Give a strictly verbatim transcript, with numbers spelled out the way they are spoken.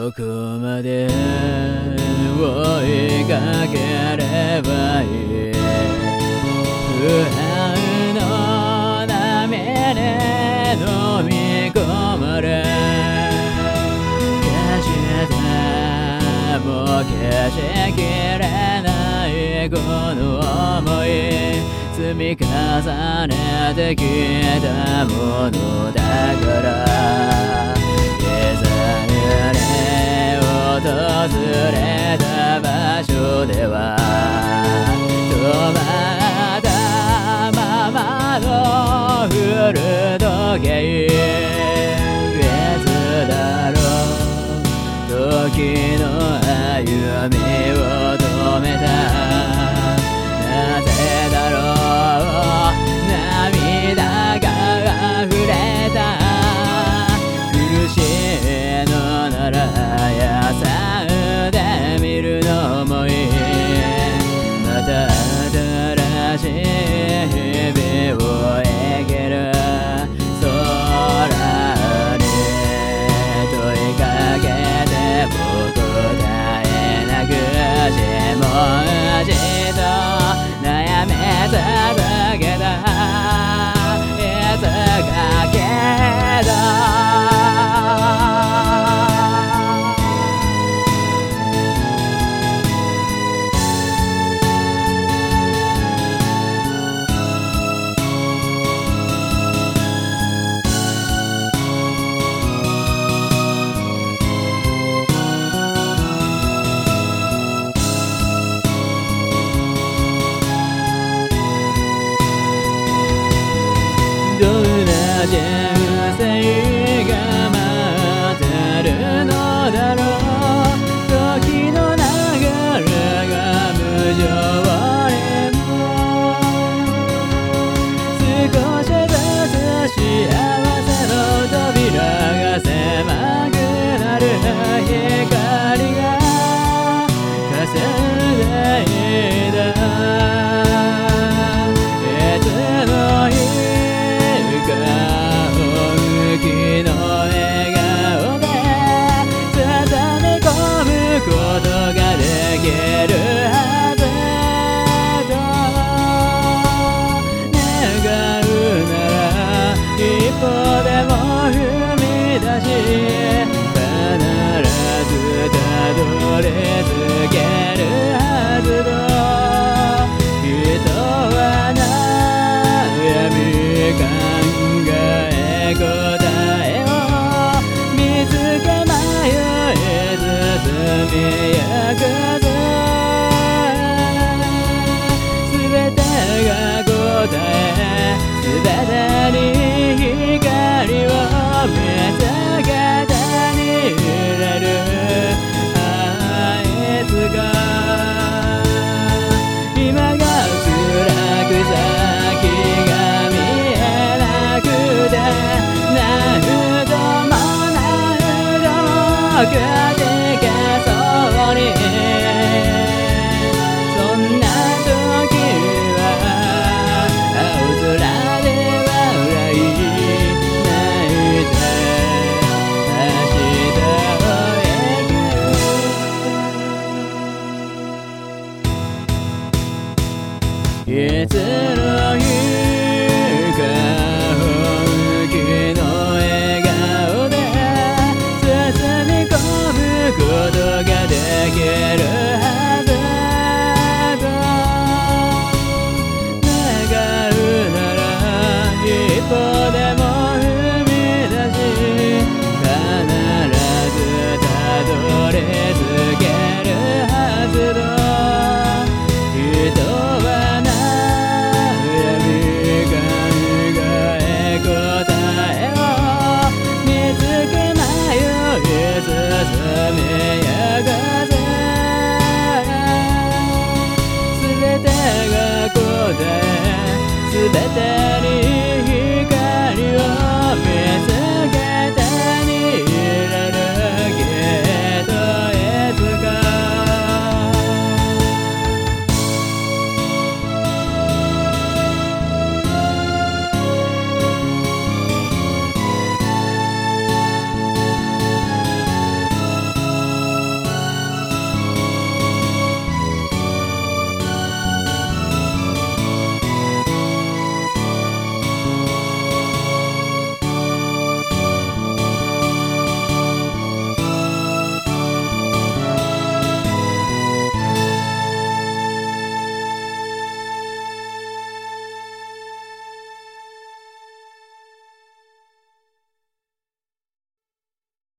どこまで追いかければいい。不安の波に飲み込まれ、消しても消しきれないこの想い、積み重ねてきたものだから、いざに訪れた場所では止まったままの古時計、いつだろう時の歩みを止めた。なぜだろう涙が溢れた。苦しいのなら優さで見るのもいい。また新しい日々を生きる。空に問いかけても答えなく自問自答悩め続けた。いつかけどどんな人生が待ってるのだろう。時の流れが無情にも少しずつ幸せの扉が狭くなる。光が霞んでいた。いつの日本気の笑顔で包み込むことができるはずと願うなら、一歩でも踏み出し必ずたどり着けるはずと。人は悩み考え答えを見つけ迷い進みゆくぞ。すべてが答え、すべてに光を見つけてに揺れる。あいつが今が辛く先が見えなくて、何度も何度もくじけそうに。そんな時は青空で笑い泣いて明日を行く。いつの日